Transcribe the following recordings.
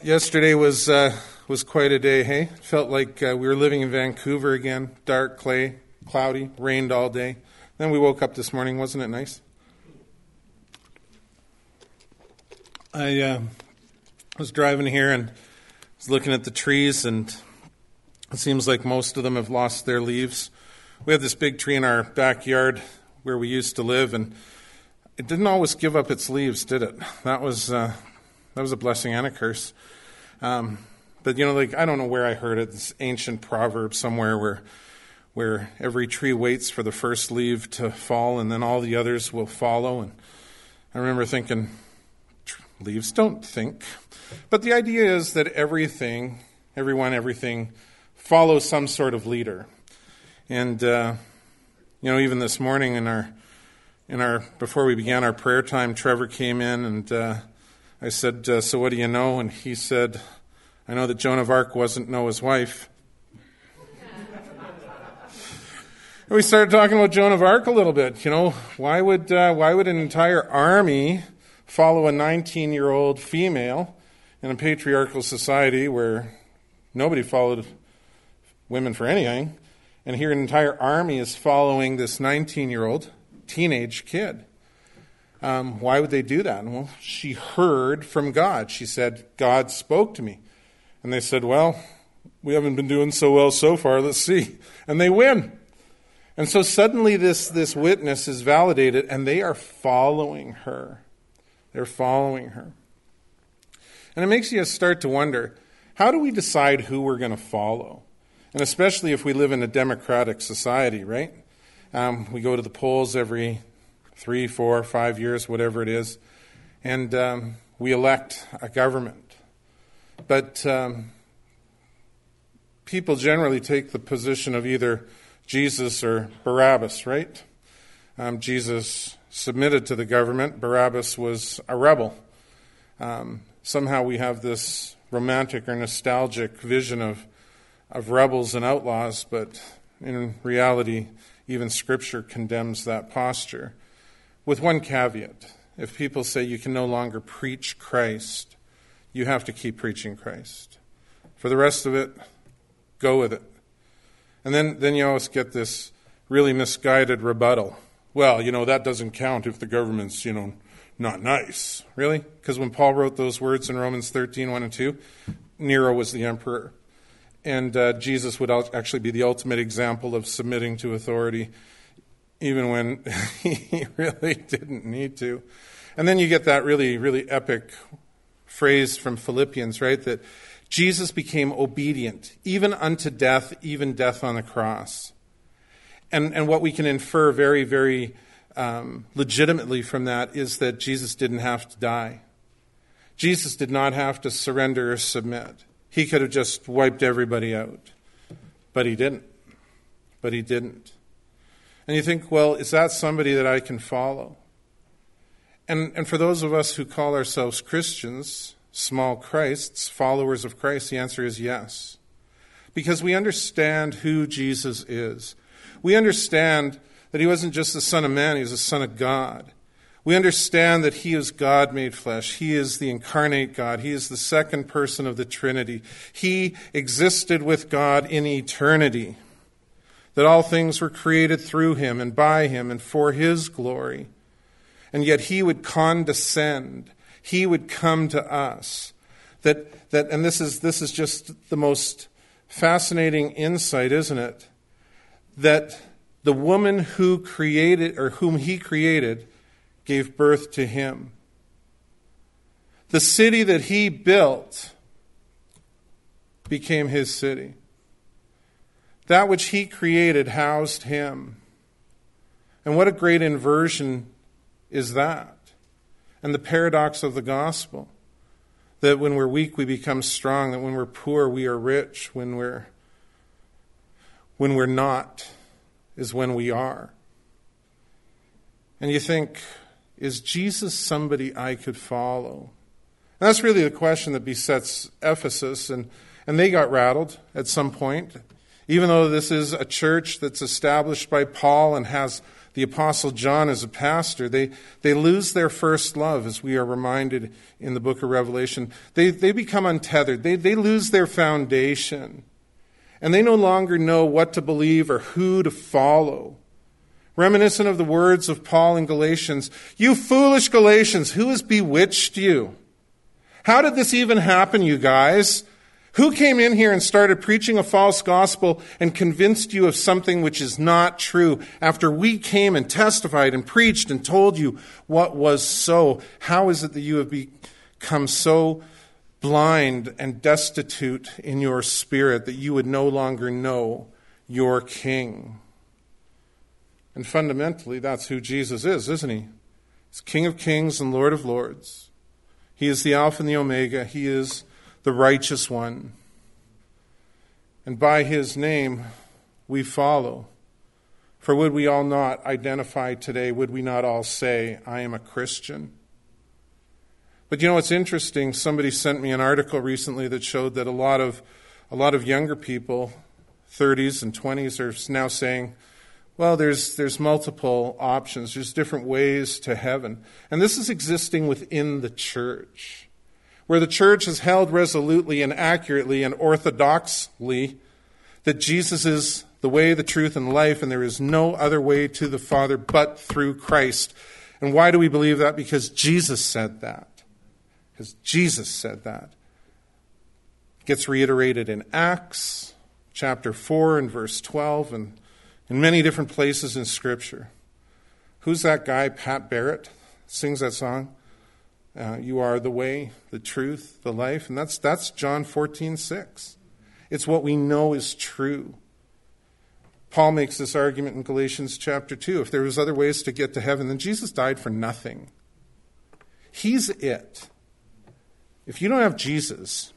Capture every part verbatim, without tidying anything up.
Yesterday was uh, was quite a day, hey? Felt like uh, we were living in Vancouver again. Dark, clay, cloudy, rained all day. Then we woke up this morning. Wasn't it nice? I uh, was driving here and was looking at the trees, and it seems like most of them have lost their leaves. We have this big tree in our backyard where we used to live, and it didn't always give up its leaves, did it? That was uh, that was a blessing and a curse. Um, but, you know, like, I don't know where I heard it, this ancient proverb somewhere where where every tree waits for the first leaf to fall and then all the others will follow. And I remember thinking, leaves don't think. But the idea is that everything, everyone, everything follows some sort of leader. And, uh, you know, even this morning in our, in our, before we began our prayer time, Trevor came in and uh, I said, uh, so what do you know? And he said, I know that Joan of Arc wasn't Noah's wife. And we started talking about Joan of Arc a little bit. You know, why would uh, why would an entire army follow a nineteen-year-old female in a patriarchal society where nobody followed women for anything? And here an entire army is following this nineteen-year-old teenage kid. Um, why would they do that? Well, she heard from God. She said, God spoke to me. And they said, well, we haven't been doing so well so far. Let's see. And they win. And so suddenly this, this witness is validated, and they are following her. They're following her. And it makes you start to wonder, how do we decide who we're going to follow? And especially if we live in a democratic society, right? Um, we go to the polls every three, four, five years, whatever it is, and um, we elect a government. But um, people generally take the position of either Jesus or Barabbas, right? Um, Jesus submitted to the government. Barabbas was a rebel. Um, somehow we have this romantic or nostalgic vision of, of rebels and outlaws, but in reality, even Scripture condemns that posture. With one caveat, if people say you can no longer preach Christ, you have to keep preaching Christ. For the rest of it, go with it. And then, then you always get this really misguided rebuttal. Well, you know, that doesn't count if the government's, you know, not nice. Really? Because when Paul wrote those words in Romans thirteen, one and two, Nero was the emperor. And uh, Jesus would actually be the ultimate example of submitting to authority, even when he really didn't need to. And then you get that really, really epic phrase from Philippians, right? That Jesus became obedient, even unto death, even death on the cross. And and what we can infer very, very um, legitimately from that is that Jesus didn't have to die. Jesus did not have to surrender or submit. He could have just wiped everybody out. But he didn't. But he didn't. And you think, well, is that somebody that I can follow? And and for those of us who call ourselves Christians, small Christs, followers of Christ, the answer is yes. Because we understand who Jesus is. We understand that he wasn't just the Son of Man, he was the Son of God. We understand that he is God made flesh. He is the incarnate God. He is the second person of the Trinity. He existed with God in eternity. That all things were created through him and by him and for his glory. And yet he would condescend. He would come to us. That that and this is this is just the most fascinating insight, isn't it? That the woman who created or whom he created gave birth to him. The city that he built became his city. That which he created housed him. And what a great inversion is that. And the paradox of the gospel. That when we're weak, we become strong. That when we're poor, we are rich. When we're, when we're not is when we are. And you think, is Jesus somebody I could follow? And that's really the question that besets Ephesus. And, and they got rattled at some point. Even though this is a church that's established by Paul and has the Apostle John as a pastor, they, they lose their first love, as we are reminded in the book of Revelation. They, they become untethered. They, they lose their foundation. And they no longer know what to believe or who to follow. Reminiscent of the words of Paul in Galatians, "You foolish Galatians, who has bewitched you? How did this even happen, you guys? Who came in here and started preaching a false gospel and convinced you of something which is not true after we came and testified and preached and told you what was so? How is it that you have become so blind and destitute in your spirit that you would no longer know your King?" And fundamentally, that's who Jesus is, isn't he? He's King of kings and Lord of lords. He is the Alpha and the Omega. He is the righteous one. And by his name we follow. For would we all not identify today, would we not all say, "I am a Christian"? But you know what's interesting? Somebody sent me an article recently that showed that a lot of a lot of younger people, thirties and twenties, are now saying, well, there's there's multiple options. There's different ways to heaven. And this is existing within the church, where the church has held resolutely and accurately and orthodoxly that Jesus is the way, the truth, and life, and there is no other way to the Father but through Christ. And why do we believe that? Because Jesus said that. Because Jesus said that. It gets reiterated in Acts chapter four and verse twelve, and in many different places in Scripture. Who's that guy, Pat Barrett, sings that song? Uh, you are the way, the truth, the life. And that's that's John fourteen six. It's what we know is true. Paul makes this argument in Galatians chapter two. If there was other ways to get to heaven, then Jesus died for nothing. He's it. If you don't have Jesus,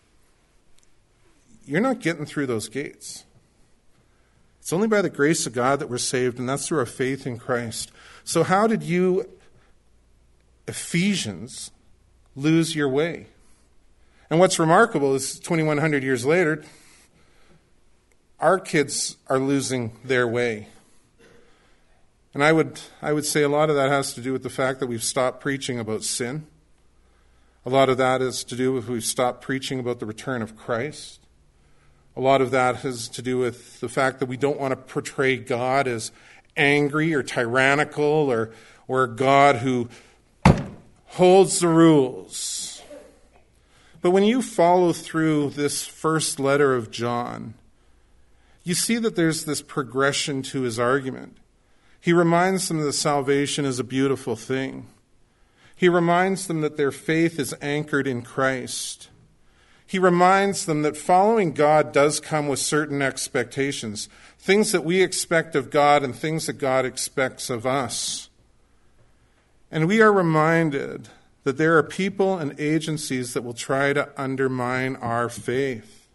you're not getting through those gates. It's only by the grace of God that we're saved, and that's through our faith in Christ. So how did you, Ephesians, lose your way? And what's remarkable is twenty-one hundred years later, our kids are losing their way. And I would I would say a lot of that has to do with the fact that we've stopped preaching about sin. A lot of that is to do with we've stopped preaching about the return of Christ. A lot of that has to do with the fact that we don't want to portray God as angry or tyrannical or, or a God who holds the rules. But when you follow through this first letter of John, you see that there's this progression to his argument. He reminds them that salvation is a beautiful thing. He reminds them that their faith is anchored in Christ. He reminds them that following God does come with certain expectations, things that we expect of God and things that God expects of us. And we are reminded that there are people and agencies that will try to undermine our faith.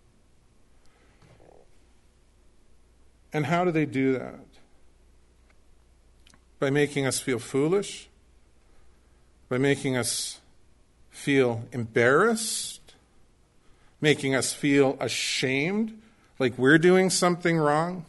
And how do they do that? By making us feel foolish, by making us feel embarrassed, making us feel ashamed, like we're doing something wrong.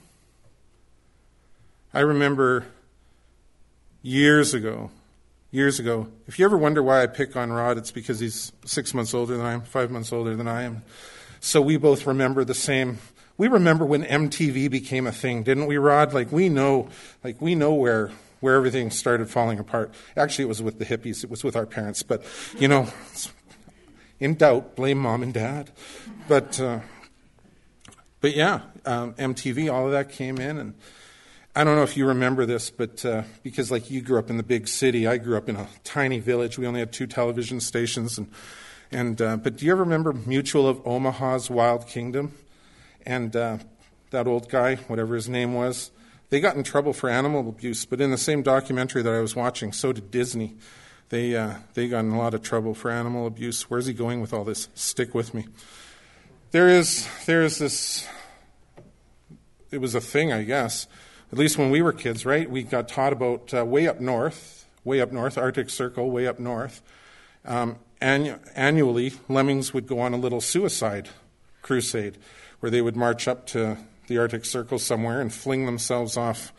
I remember years ago, years ago, if you ever wonder why I pick on Rod, it's because he's six months older than I am, five months older than I am. So we both remember the same. We remember when M T V became a thing, didn't we, Rod? Like we know, like we know where where everything started falling apart. Actually, it was with the hippies. It was with our parents. But, you know, in doubt, blame mom and dad. But, uh, but yeah, um, M T V, all of that came in. And I don't know if you remember this, but uh, because, like, you grew up in the big city, I grew up in a tiny village. We only had two television stations. And, and uh, but do you ever remember Mutual of Omaha's Wild Kingdom? And uh, that old guy, whatever his name was, they got in trouble for animal abuse, but in the same documentary that I was watching, so did Disney. They uh, they got in a lot of trouble for animal abuse. Where's he going with all this? Stick with me. There is there is this. It was a thing, I guess. At least when we were kids, right? We got taught about uh, way up north, way up north, Arctic Circle, way up north. Um, annu- annually, lemmings would go on a little suicide crusade, where they would march up to the Arctic Circle somewhere and fling themselves off the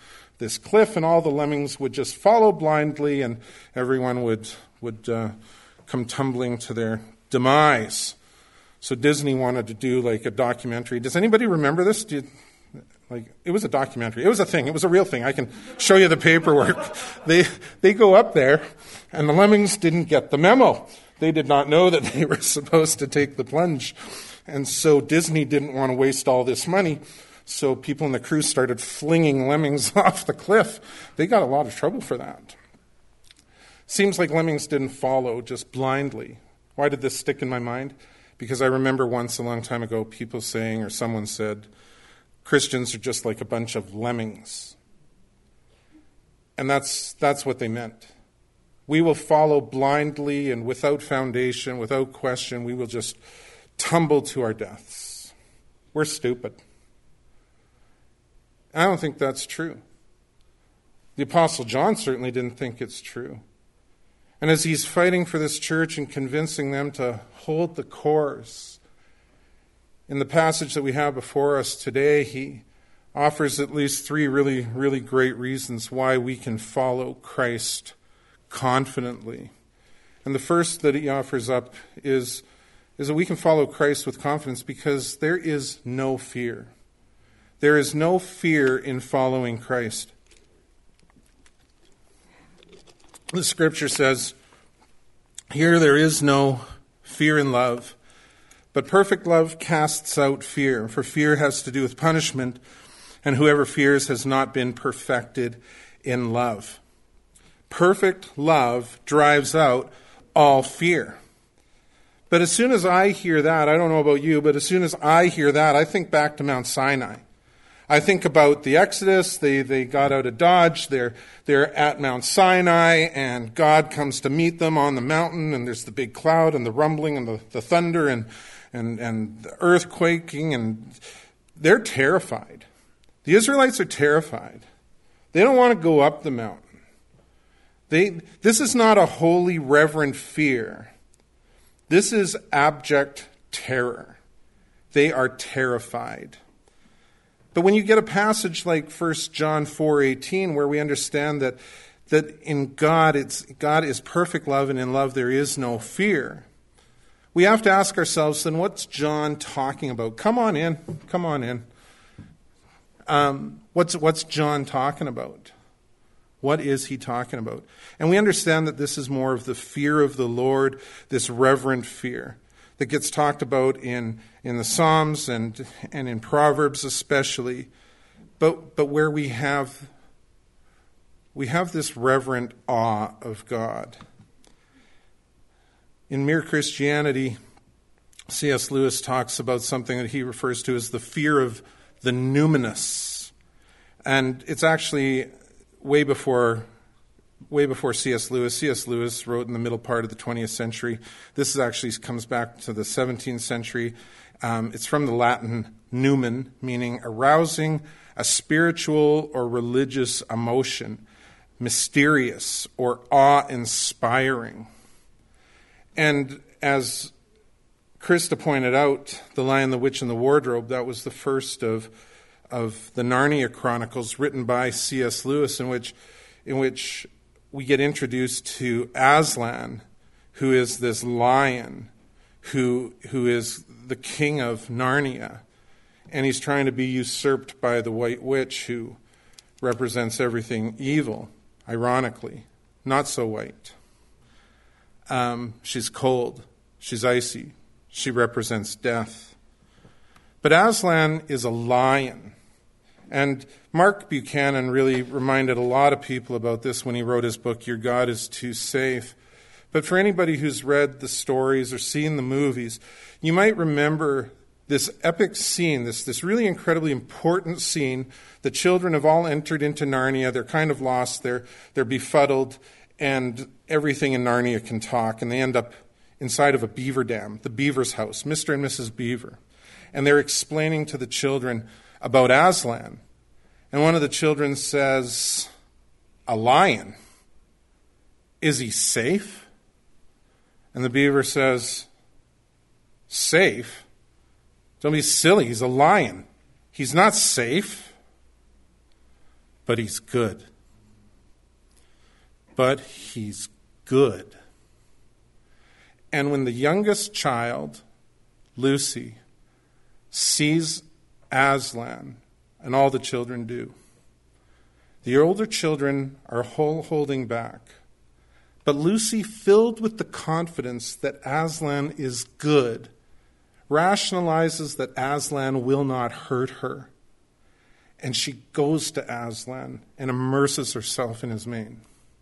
this cliff, and all the lemmings would just follow blindly, and everyone would would uh, come tumbling to their demise. So Disney wanted to do like a documentary. Does anybody remember this? Do you, like it was a documentary. It was a thing. It was a real thing. I can show you the paperwork. they they go up there, and the lemmings didn't get the memo. They did not know that they were supposed to take the plunge. And so Disney didn't want to waste all this money. So people in the crew started flinging lemmings off the cliff. They got a lot of trouble for that. Seems like lemmings didn't follow just blindly. Why did this stick in my mind? Because I remember once a long time ago people saying, or someone said, Christians are just like a bunch of lemmings. And that's that's what they meant. We will follow blindly and without foundation, without question. We will just tumble to our deaths. We're stupid. I don't think that's true. The Apostle John certainly didn't think it's true. And as he's fighting for this church and convincing them to hold the course, in the passage that we have before us today, he offers at least three really, really great reasons why we can follow Christ confidently. And the first that he offers up is, is that we can follow Christ with confidence because there is no fear. There is no fear in following Christ. The scripture says, here there is no fear in love, but perfect love casts out fear, for fear has to do with punishment, and whoever fears has not been perfected in love. Perfect love drives out all fear. But as soon as I hear that, I don't know about you, but as soon as I hear that, I think back to Mount Sinai. I think about the Exodus. They they got out of Dodge. They're they're at Mount Sinai, and God comes to meet them on the mountain, and there's the big cloud and the rumbling and the, the thunder and, and, and the earthquaking, and they're terrified. The Israelites are terrified. They don't want to go up the mountain. They, this is not a holy, reverent fear. This is abject terror. They are terrified. But when you get a passage like First John four eighteen, where we understand that, that in God, it's, God is perfect love, and in love there is no fear, we have to ask ourselves, then what's John talking about? Come on in. Come on in. Um, what's, what's John talking about? What is he talking about? And we understand that this is more of the fear of the Lord, this reverent fear that gets talked about in, in the Psalms and, and in Proverbs especially. But, but where we have, we have this reverent awe of God. In Mere Christianity, C S Lewis talks about something that he refers to as the fear of the numinous. And it's actually way before way before C S Lewis. C S Lewis wrote in the middle part of the twentieth century. This is actually comes back to the seventeenth century. Um, it's from the Latin numen, meaning arousing a spiritual or religious emotion, mysterious or awe-inspiring. And as Krista pointed out, The Lion, the Witch, and the Wardrobe, that was the first of of the Narnia Chronicles written by C S Lewis, in which in which we get introduced to Aslan, who is this lion who who is the king of Narnia, and he's trying to be usurped by the White Witch, who represents everything evil, ironically, not so white. Um, she's cold, she's icy, she represents death. But Aslan is a lion. And Mark Buchanan really reminded a lot of people about this when he wrote his book, Your God is Too Safe. But for anybody who's read the stories or seen the movies, you might remember this epic scene, this, this really incredibly important scene. The children have all entered into Narnia. They're kind of lost. They're, they're befuddled. And everything in Narnia can talk. And they end up inside of a beaver dam, the Beaver's house, Mister and Missus Beaver. And they're explaining to the children about Aslan. And one of the children says, a lion? Is he safe? And the beaver says, safe? Don't be silly, he's a lion. He's not safe. but he's good. But he's good. And when the youngest child, Lucy, sees Aslan, and all the children do, the older children are holding back. But Lucy, filled with the confidence that Aslan is good, rationalizes that Aslan will not hurt her. And she goes to Aslan and immerses herself in his mane.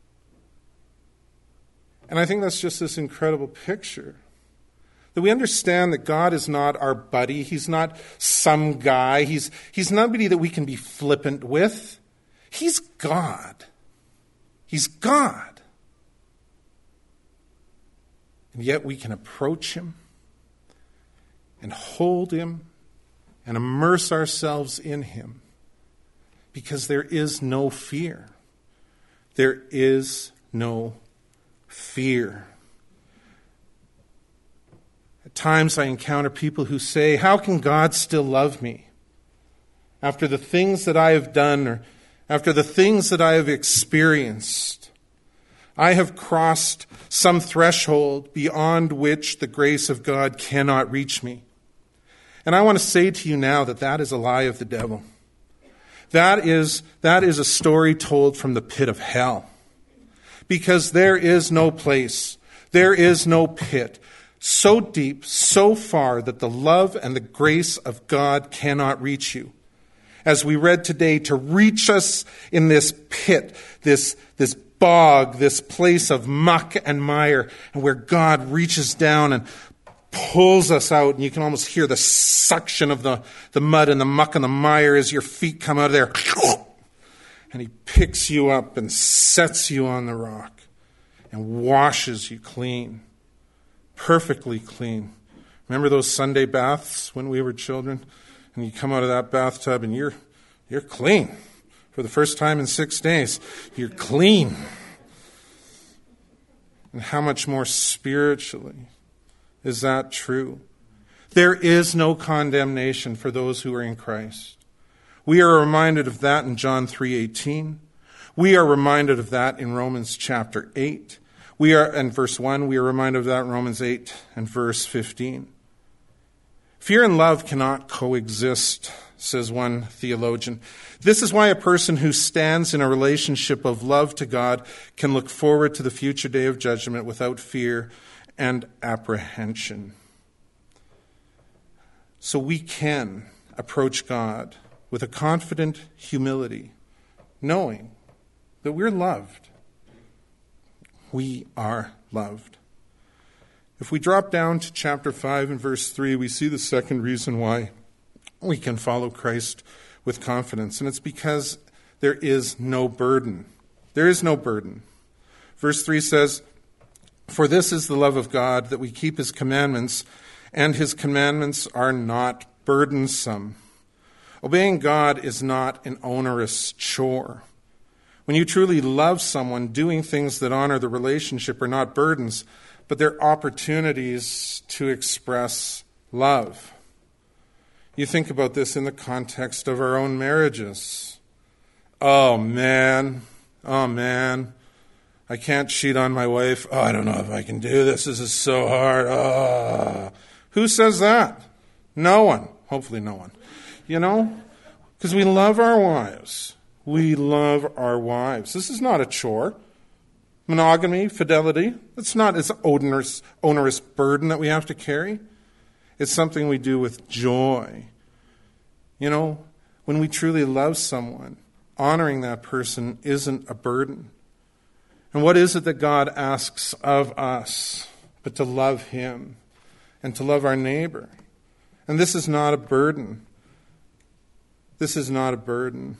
And I think that's just this incredible picture. That we understand that God is not our buddy. He's not some guy. He's, he's nobody that we can be flippant with. He's God. He's God. And yet we can approach him and hold him and immerse ourselves in him because there is no fear. There is no fear. At times I encounter people who say, how can God still love me? After the things that I have done or after the things that I have experienced, I have crossed some threshold beyond which the grace of God cannot reach me. And I want to say to you now that that is a lie of the devil. That is, that is a story told from the pit of hell. Because there is no place, there is no pit so deep, so far that the love and the grace of God cannot reach you. As we read today, to reach us in this pit, this, this bog, this place of muck and mire, and where God reaches down and pulls us out, and you can almost hear the suction of the, the mud and the muck and the mire as your feet come out of there. And he picks you up and sets you on the rock and washes you clean, perfectly clean. Remember those Sunday baths when we were children? And you come out of that bathtub and you're you're clean. For the first time in six days, you're clean. And how much more spiritually is that true? There is no condemnation for those who are in Christ. We are reminded of that in John three eighteen. We are reminded of that in Romans chapter eight. We are in verse one, we are reminded of that in Romans eight and verse fifteen. Fear and love cannot coexist, says one theologian. This is why a person who stands in a relationship of love to God can look forward to the future day of judgment without fear and apprehension. So we can approach God with a confident humility, knowing that we're loved. We are loved. If we drop down to chapter five and verse three, we see the second reason why we can follow Christ with confidence. And it's because there is no burden. There is no burden. Verse three says, "For this is the love of God, that we keep his commandments, and his commandments are not burdensome." Obeying God is not an onerous chore. When you truly love someone, doing things that honor the relationship are not burdens, but they're opportunities to express love. You think about this in the context of our own marriages. Oh, man. Oh, man. I can't cheat on my wife. Oh, I don't know if I can do this. This is so hard. Oh. Who says that? No one. Hopefully no one. You know? Because we love our wives. We love our wives. This is not a chore. Monogamy, fidelity, it's not an onerous, onerous burden that we have to carry. It's something we do with joy. You know, when we truly love someone, honoring that person isn't a burden. And what is it that God asks of us but to love him and to love our neighbor? And this is not a burden. This is not a burden.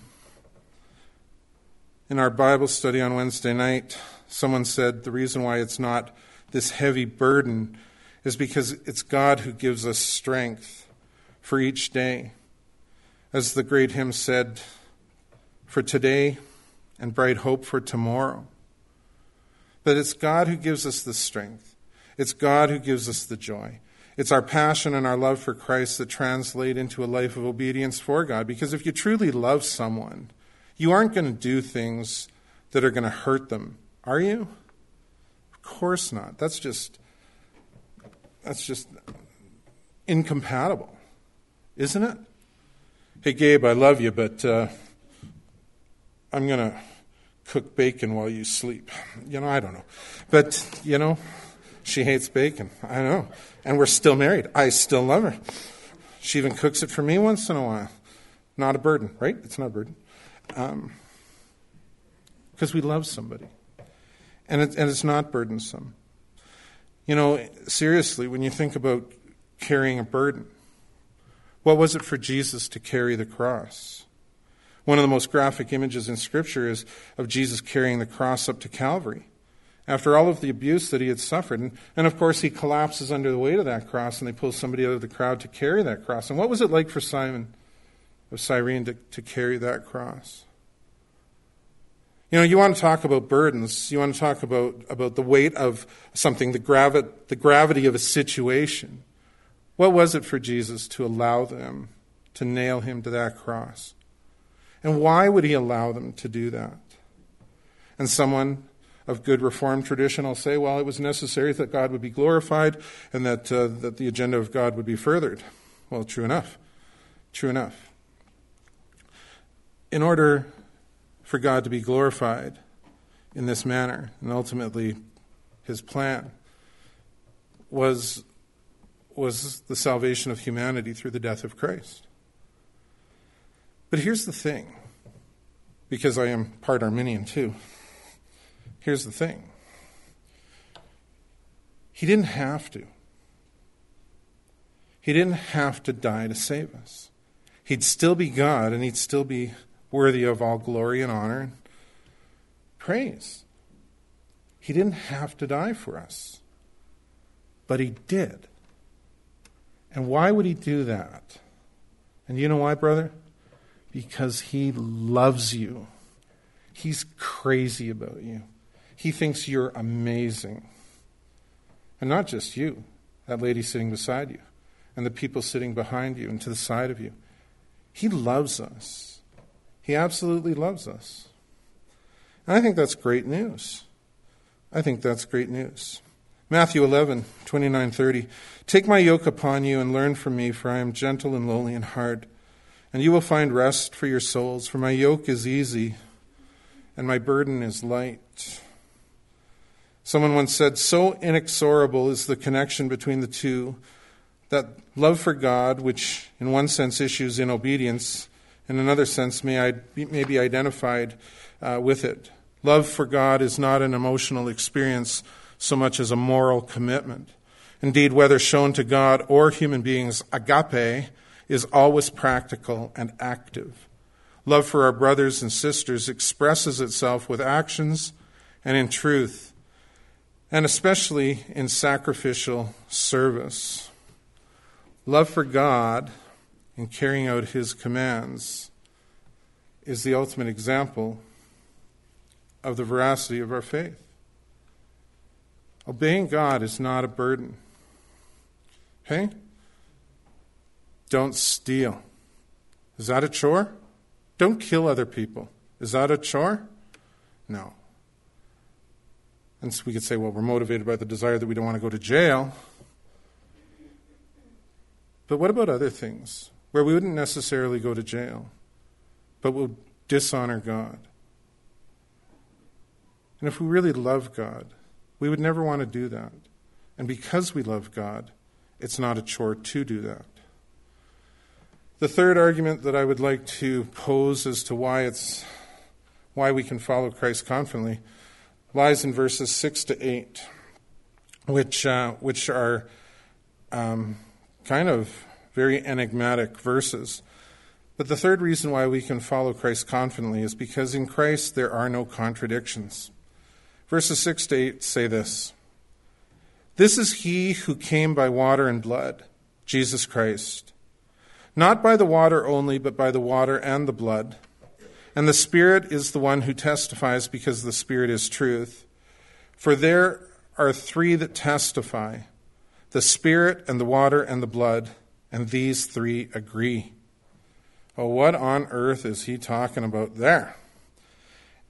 In our Bible study on Wednesday night, someone said the reason why it's not this heavy burden is because it's God who gives us strength for each day. As the great hymn said, for today and bright hope for tomorrow. But it's God who gives us the strength. It's God who gives us the joy. It's our passion and our love for Christ that translate into a life of obedience for God. Because if you truly love someone, You aren't going to do things that are going to hurt them, are you? Of course not. That's just that's just incompatible, isn't it? Hey, Gabe, I love you, but uh, I'm going to cook bacon while you sleep. You know, I don't know. But, you know, she hates bacon. I know. And we're still married. I still love her. She even cooks it for me once in a while. Not a burden, right? It's not a burden. Um, because we love somebody. And, it, and it's not burdensome. You know, seriously, when you think about carrying a burden, what was it for Jesus to carry the cross? One of the most graphic images in Scripture is of Jesus carrying the cross up to Calvary. After all of the abuse that he had suffered. And, and of course, he collapses under the weight of that cross, and they pull somebody out of the crowd to carry that cross. And what was it like for Simon of Cyrene to, to carry that cross? You know, you want to talk about burdens. You want to talk about, about the weight of something, the, gravi- the gravity of a situation. What was it for Jesus to allow them to nail him to that cross? And why would he allow them to do that? And someone of good Reformed tradition will say, well, it was necessary that God would be glorified and that uh, that the agenda of God would be furthered. Well, true enough. True enough. In order for God to be glorified in this manner, and ultimately his plan was, was the salvation of humanity through the death of Christ. But here's the thing, because I am part Arminian too. Here's the thing. He didn't have to. He didn't have to die to save us. He'd still be God, and he'd still be worthy of all glory and honor and praise. He didn't have to die for us. But he did. And why would he do that? And you know why, brother? Because he loves you. He's crazy about you. He thinks you're amazing. And not just you, that lady sitting beside you, and the people sitting behind you and to the side of you. He loves us. He absolutely loves us. And I think that's great news. I think that's great news. Matthew eleven, twenty-nine, thirty. Take my yoke upon you and learn from me, for I am gentle and lowly in heart, and you will find rest for your souls, for my yoke is easy and my burden is light. Someone once said, so inexorable is the connection between the two that love for God, which in one sense issues in obedience, in another sense may, I, may be identified uh, with it. Love for God is not an emotional experience so much as a moral commitment. Indeed, whether shown to God or human beings, agape is always practical and active. Love for our brothers and sisters expresses itself with actions and in truth, and especially in sacrificial service. Love for God in carrying out his commands is the ultimate example of the veracity of our faith. Obeying God is not a burden. Okay? Don't steal. Is that a chore? Don't kill other people. Is that a chore? No. And so we could say, well, we're motivated by the desire that we don't want to go to jail. But what about other things where we wouldn't necessarily go to jail, but would dishonor God? And if we really love God, we would never want to do that. And because we love God, it's not a chore to do that. The third argument that I would like to pose as to why it's why we can follow Christ confidently lies in verses six to eight, which uh, which are um, kind of very enigmatic verses. But the third reason why we can follow Christ confidently is because in Christ there are no contradictions. Verses six to eight say this: This is he who came by water and blood, Jesus Christ. Not by the water only, but by the water and the blood. And the Spirit is the one who testifies, because the Spirit is truth. For there are three that testify, the Spirit and the water and the blood, and these three agree. Oh, what on earth is he talking about there?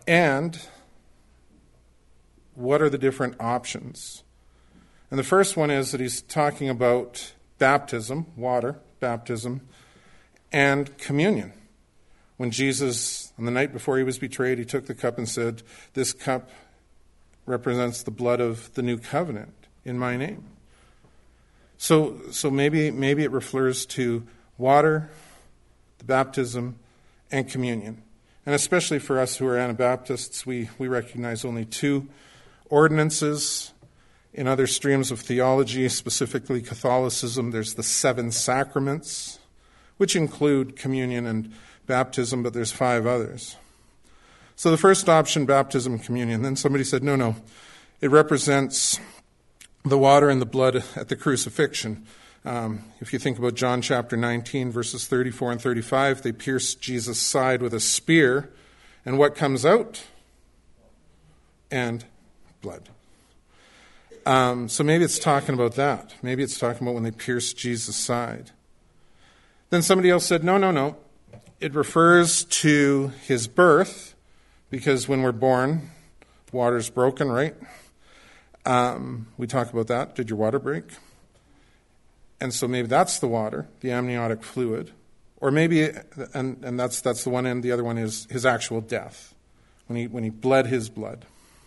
And what are the different options? And the first one is that he's talking about baptism, water, baptism, and communion. When Jesus, on the night before he was betrayed, he took the cup and said, "This cup represents the blood of the new covenant in my name." So so maybe maybe it refers to water, the baptism, and communion. And especially for us who are Anabaptists, we, we recognize only two ordinances. In other streams of theology, specifically Catholicism, there's the seven sacraments, which include communion and baptism, but there's five others. So the first option, baptism, communion. Then somebody said, no, no, it represents the water and the blood at the crucifixion. Um, if you think about John chapter nineteen, verses thirty-four and thirty-five, they pierced Jesus' side with a spear, and what comes out? And blood. Um, so maybe it's talking about that. Maybe it's talking about when they pierced Jesus' side. Then somebody else said, no, no, no. It refers to his birth, because when we're born, water's broken, right? Um, we talk about that. Did your water break? And so maybe that's the water, the amniotic fluid. Or maybe, and, and that's that's the one end, the other one is his actual death, when he when he bled his blood.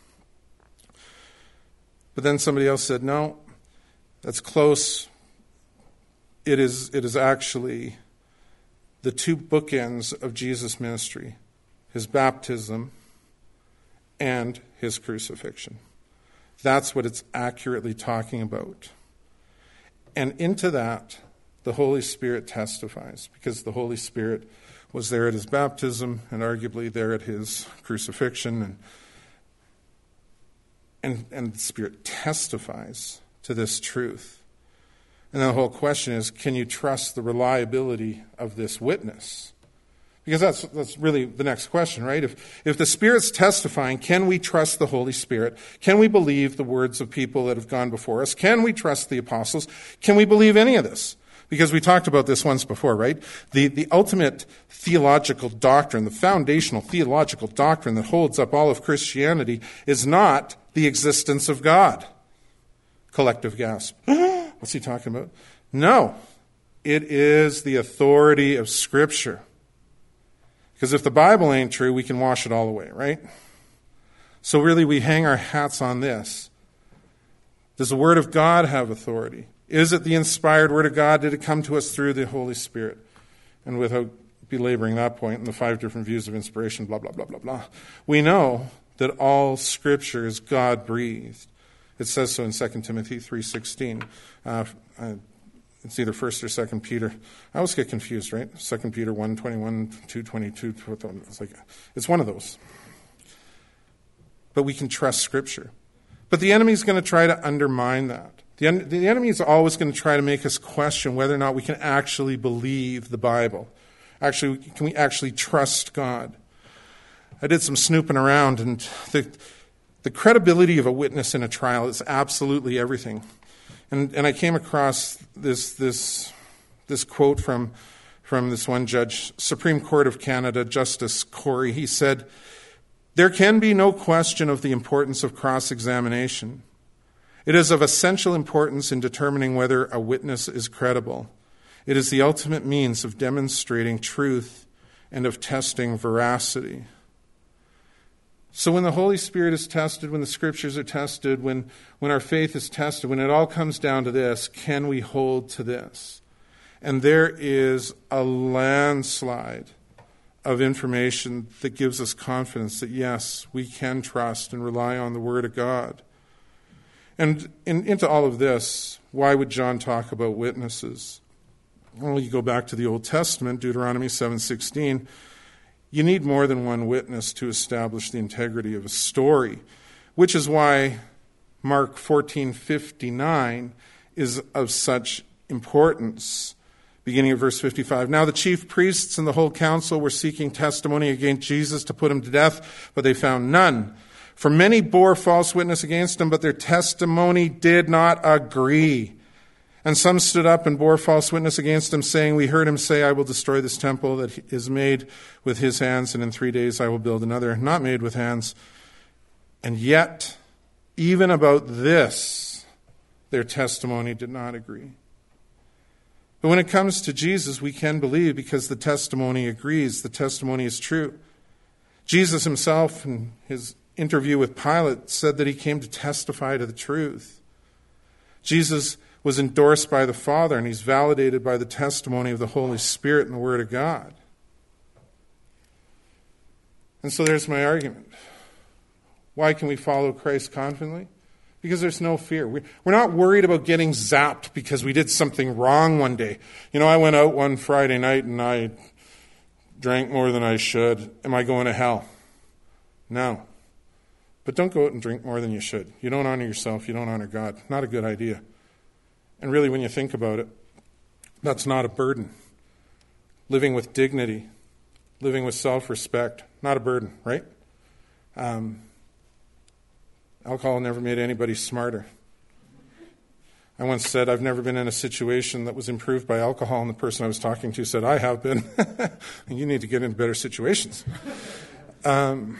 But then somebody else said, no, that's close. It is it is actually the two bookends of Jesus' ministry, his baptism and his crucifixion. That's what it's accurately talking about. And into that, the Holy Spirit testifies, because the Holy Spirit was there at his baptism and arguably there at his crucifixion. And, and, and the Spirit testifies to this truth. And then the whole question is, can you trust the reliability of this witness? Because that's that's really the next question, right? If if the Spirit's testifying, can we trust the Holy Spirit? Can we believe the words of people that have gone before us? Can we trust the apostles? Can we believe any of this? Because we talked about this once before, right? The the ultimate theological doctrine, the foundational theological doctrine that holds up all of Christianity is not the existence of God. Collective gasp. What's he talking about? No. It is the authority of Scripture. Because if the Bible ain't true, we can wash it all away, right? So really, we hang our hats on this. Does the Word of God have authority? Is it the inspired Word of God? Did it come to us through the Holy Spirit? And without belaboring that point and the five different views of inspiration, blah, blah, blah, blah, blah, we know that all Scripture is God-breathed. It says so in Second Timothy three sixteen. Uh, It's either First or Second Peter. I always get confused, right? Second Peter one twenty-one, two twenty-two. It's like it's one of those. But we can trust Scripture. But the enemy's going to try to undermine that. The, en- the enemy is always going to try to make us question whether or not we can actually believe the Bible. Actually, can we actually trust God? I did some snooping around, and the the credibility of a witness in a trial is absolutely everything. And and I came across this this this quote from from this one judge, Supreme Court of Canada, Justice Corey. He said, "There can be no question of the importance of cross-examination. It is of essential importance in determining whether a witness is credible. It is the ultimate means of demonstrating truth and of testing veracity." So when the Holy Spirit is tested, when the Scriptures are tested, when, when our faith is tested, when it all comes down to this, can we hold to this? And there is a landslide of information that gives us confidence that, yes, we can trust and rely on the Word of God. And in, into all of this, why would John talk about witnesses? Well, you go back to the Old Testament, Deuteronomy seven sixteen. You need more than one witness to establish the integrity of a story, which is why Mark fourteen fifty-nine is of such importance. Beginning of verse fifty-five. Now the chief priests and the whole council were seeking testimony against Jesus to put him to death, but they found none. For many bore false witness against him, but their testimony did not agree. And some stood up and bore false witness against him, saying, we heard him say, I will destroy this temple that is made with his hands, and in three days I will build another, not made with hands. And yet, even about this, their testimony did not agree. But when it comes to Jesus, we can believe because the testimony agrees. The testimony is true. Jesus himself, in his interview with Pilate, said that he came to testify to the truth. Jesus was endorsed by the Father, and he's validated by the testimony of the Holy Spirit and the Word of God. And so there's my argument. Why can we follow Christ confidently? Because there's no fear. We're not worried about getting zapped because we did something wrong one day. You know, I went out one Friday night and I drank more than I should. Am I going to hell? No. But don't go out and drink more than you should. You don't honor yourself. You don't honor God. Not a good idea. And really, when you think about it, that's not a burden. Living with dignity, living with self-respect, not a burden, right? Um, alcohol never made anybody smarter. I once said, I've never been in a situation that was improved by alcohol, and the person I was talking to said, I have been. And you need to get into better situations. Um,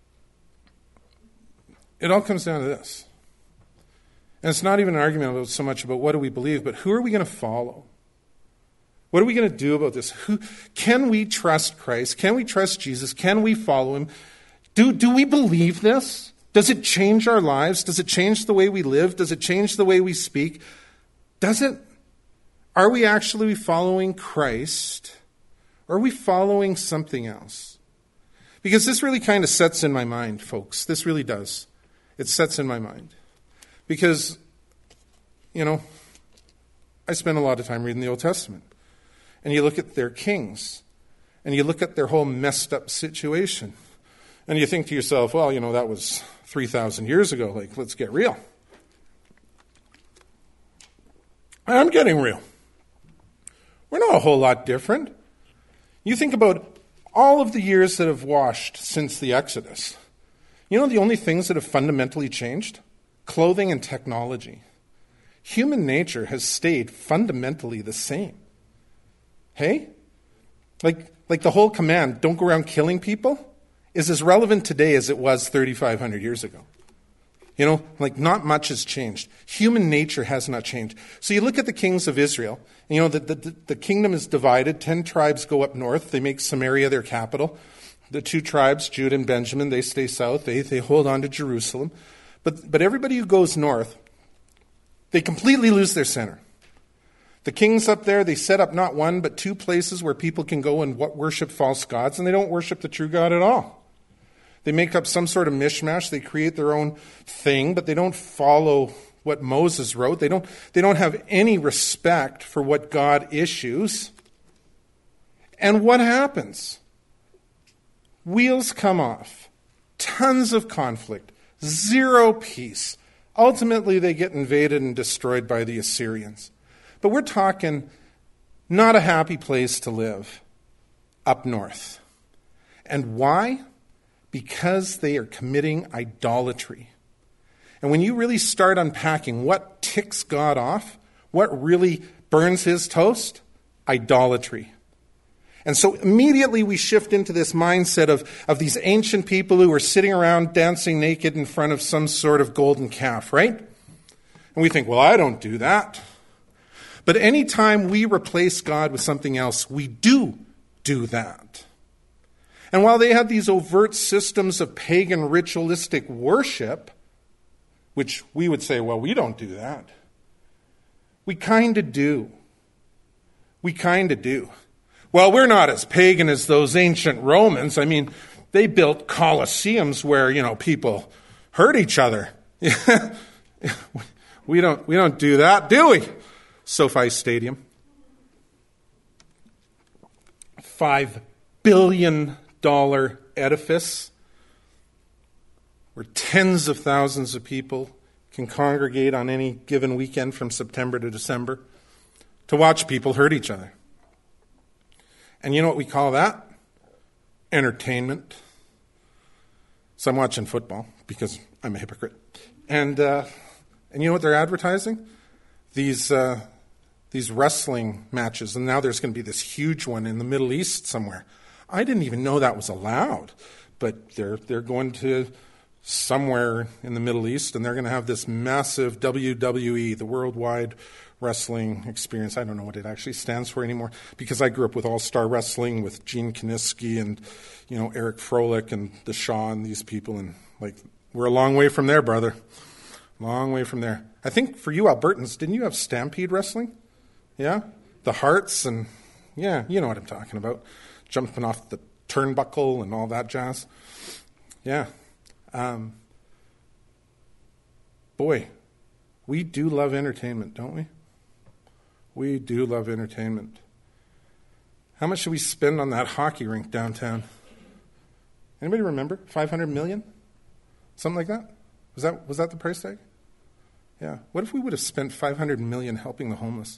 it all comes down to this. And it's not even an argument about so much about what do we believe, but who are we going to follow? What are we going to do about this? Who, can we trust Christ? Can we trust Jesus? Can we follow him? Do, do we believe this? Does it change our lives? Does it change the way we live? Does it change the way we speak? Does it? Are we actually following Christ? Or are we following something else? Because this really kind of sets in my mind, folks. This really does. It sets in my mind. Because, you know, I spend a lot of time reading the Old Testament. And you look at their kings. And you look at their whole messed up situation. And you think to yourself, well, you know, that was three thousand years ago. Like, let's get real. I'm getting real. We're not a whole lot different. You think about all of the years that have washed since the Exodus. You know the only things that have fundamentally changed? Clothing and technology. Human nature has stayed fundamentally the same. Hey? Like, like the whole command, don't go around killing people, is as relevant today as it was thirty-five hundred years ago. You know, like not much has changed. Human nature has not changed. So you look at the kings of Israel, and you know, the, the, the kingdom is divided. Ten tribes go up north. They make Samaria their capital. The two tribes, Judah and Benjamin, they stay south. They, they hold on to Jerusalem. But, but everybody who goes north, they completely lose their center. The kings up there, they set up not one, but two places where people can go and worship false gods, and they don't worship the true God at all. They make up some sort of mishmash. They create their own thing, but they don't follow what Moses wrote. They don't, they don't have any respect for what God issues. And what happens? Wheels come off. Tons of conflict. Zero peace. Ultimately, they get invaded and destroyed by the Assyrians. But we're talking not a happy place to live up north. And why? Because they are committing idolatry. And when you really start unpacking what ticks God off, what really burns his toast? Idolatry. And so immediately we shift into this mindset of, of these ancient people who are sitting around dancing naked in front of some sort of golden calf, right? And we think, well, I don't do that. But anytime we replace God with something else, we do do that. And while they have these overt systems of pagan ritualistic worship, which we would say, well, we don't do that. We kind of do. We kind of do. Well, we're not as pagan as those ancient Romans. I mean, they built colosseums where, you know, people hurt each other. we don't we don't do that, do we? SoFi Stadium. Five billion dollar edifice where tens of thousands of people can congregate on any given weekend from September to December to watch people hurt each other. And you know what we call that? Entertainment. So I'm watching football because I'm a hypocrite. And uh, and you know what they're advertising? These uh, these wrestling matches, and now there's going to be this huge one in the Middle East somewhere. I didn't even know that was allowed, but they're they're going to somewhere in the Middle East, and they're going to have this massive W W E, the Worldwide Wrestling Experience. I don't know what it actually stands for anymore, because I grew up with All-Star Wrestling with Gene Kiniski and, you know, Eric Froelich and the Shaw and these people, and like we're a long way from there, brother. Long way from there. I think for you Albertans, didn't you have Stampede Wrestling? Yeah? The Hearts and, yeah, you know what I'm talking about. Jumping off the turnbuckle and all that jazz. Yeah. Um, boy, we do love entertainment, don't we? We do love entertainment. How much should we spend on that hockey rink downtown? Anybody remember? five hundred million dollars? Something like that? Was that was that the price tag? Yeah. What if we would have spent five hundred million dollars helping the homeless?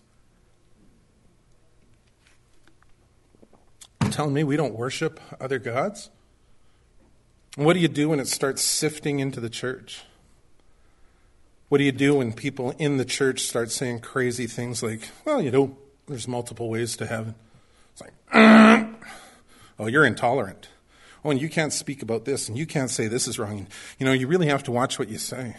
You're telling me we don't worship other gods? What do you do when it starts sifting into the church? What do you do when people in the church start saying crazy things like, well, you know, there's multiple ways to heaven? It's like, oh, you're intolerant. Oh, and you can't speak about this, and you can't say this is wrong. You know, you really have to watch what you say.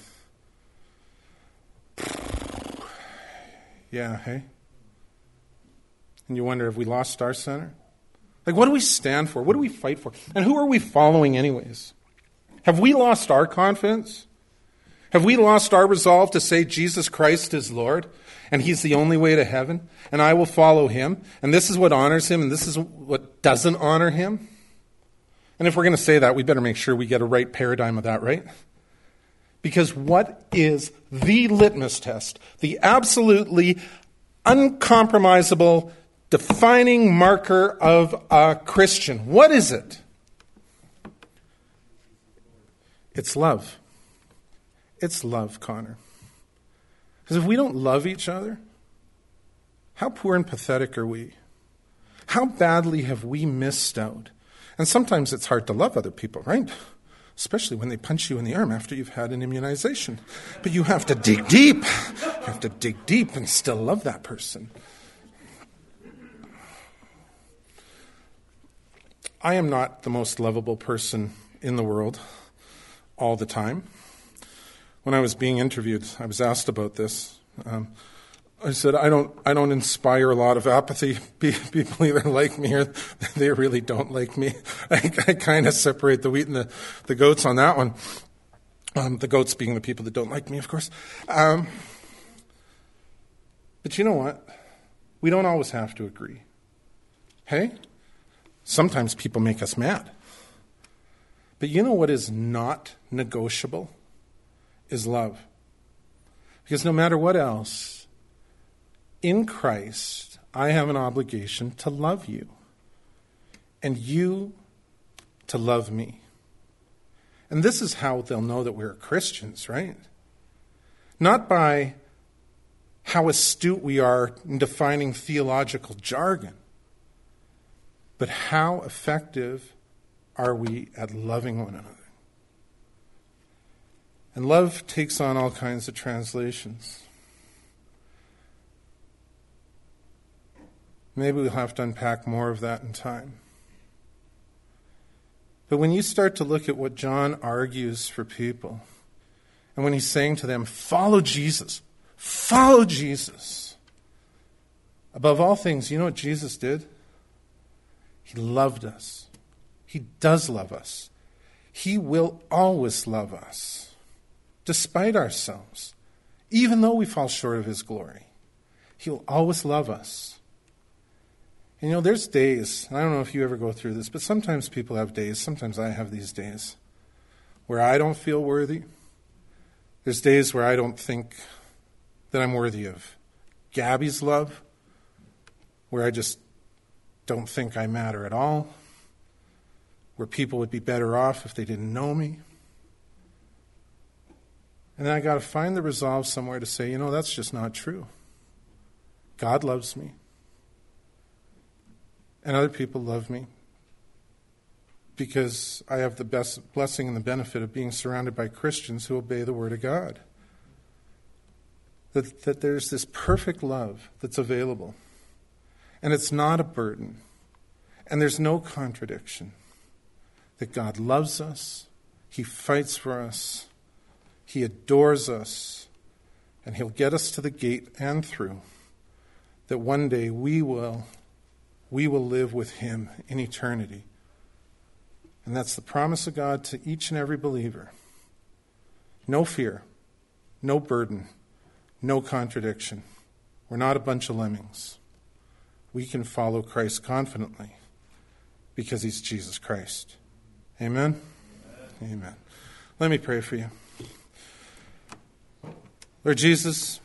Yeah, hey? And you wonder, have we lost our center? Like, what do we stand for? What do we fight for? And who are we following anyways? Have we lost our confidence? Have we lost our resolve to say Jesus Christ is Lord, and he's the only way to heaven, and I will follow him, and this is what honors him, and this is what doesn't honor him? And if we're going to say that, we better make sure we get a right paradigm of that, right? Because what is the litmus test, the absolutely uncompromisable defining marker of a Christian? What is it? It's love. It's love, Connor. Because if we don't love each other, how poor and pathetic are we? How badly have we missed out? And sometimes it's hard to love other people, right? Especially when they punch you in the arm after you've had an immunization. But you have to dig deep. You have to dig deep and still love that person. I am not the most lovable person in the world all the time. When I was being interviewed, I was asked about this. Um, I said, I don't I don't inspire a lot of apathy. People either like me or they really don't like me. I, I kind of separate the wheat and the, the goats on that one. Um, the goats being the people that don't like me, of course. Um, but you know what? We don't always have to agree. Hey? Sometimes people make us mad. But you know what is not negotiable? Is love. Because no matter what else, in Christ, I have an obligation to love you. And you to love me. And this is how they'll know that we're Christians, right? Not by how astute we are in defining theological jargon, but how effective are we at loving one another? And love takes on all kinds of translations. Maybe we'll have to unpack more of that in time. But when you start to look at what John argues for people, and when he's saying to them, follow Jesus, follow Jesus. Above all things, you know what Jesus did? He loved us. He does love us. He will always love us. Despite ourselves, even though we fall short of his glory, he will always love us. And you know, there's days, I don't know if you ever go through this, but sometimes people have days, sometimes I have these days, where I don't feel worthy. There's days where I don't think that I'm worthy of Gabby's love, where I just don't think I matter at all, where people would be better off if they didn't know me. And then I got to find the resolve somewhere to say, you know, that's just not true. God loves me. And other people love me because I have the best blessing and the benefit of being surrounded by Christians who obey the Word of God. that, that there's this perfect love that's available. And it's not a burden. And there's no contradiction. That God loves us. He fights for us. He adores us. And he'll get us to the gate and through. That one day we will, we will live with him in eternity. And that's the promise of God to each and every believer. No fear, no burden, no contradiction. We're not a bunch of lemmings. We can follow Christ confidently because he's Jesus Christ. Amen? Amen. Amen. Let me pray for you. Lord Jesus,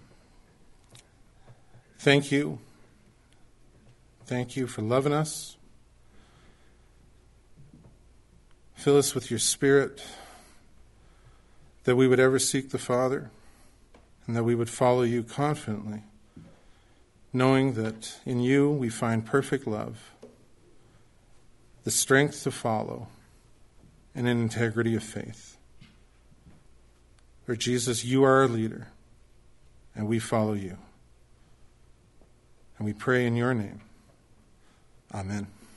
thank you. Thank you for loving us. Fill us with your Spirit, that we would ever seek the Father, and that we would follow you confidently, knowing that in you we find perfect love, the strength to follow, and an integrity of faith. Lord Jesus, you are our leader, and we follow you. And we pray in your name. Amen.